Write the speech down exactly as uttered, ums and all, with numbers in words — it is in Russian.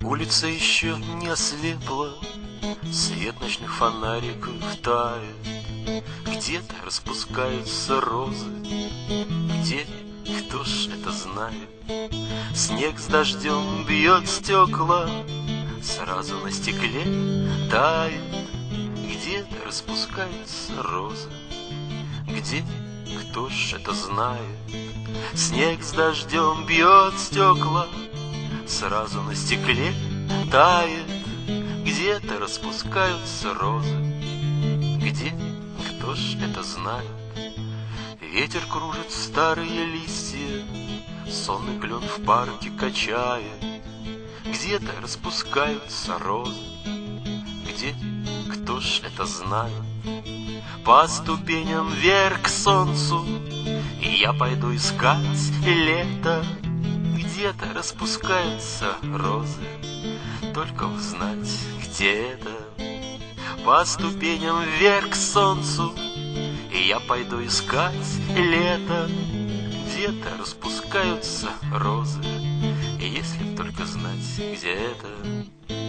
Улица еще не ослепла, свет ночных фонариков тает. Где-то распускаются розы, где, кто ж это знает. Снег с дождем бьет стекла, сразу на стекле тает. Где-то распускаются розы, где, кто ж это знает. Снег с дождем бьет стекла, сразу на стекле тает. Где-то распускаются розы, где, кто ж это знает. Ветер кружит старые листья, сонный клен в парке качает. Где-то распускаются розы, где, кто ж это знает. По ступеням вверх к солнцу и я пойду искать лето. Где-то распускаются розы, только узнать, где это. По ступеням вверх к солнцу и я пойду искать лето. Где-то распускаются розы, и если б только знать, где это.